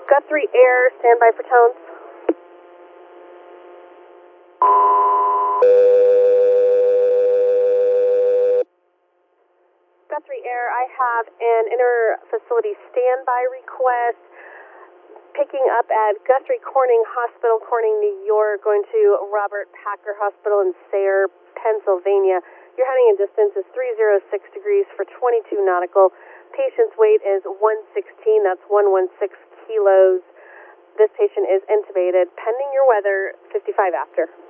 Guthrie Air, standby for tones. Guthrie Air, I have an inter-facility standby request picking up at Guthrie Corning Hospital, Corning, New York, going to Robert Packer Hospital in Sayre, Pennsylvania. Your heading and distance is 306 degrees for 22 nautical. Patient's weight is 116, that's 116 kilos. This patient is intubated, pending your weather, 55 after.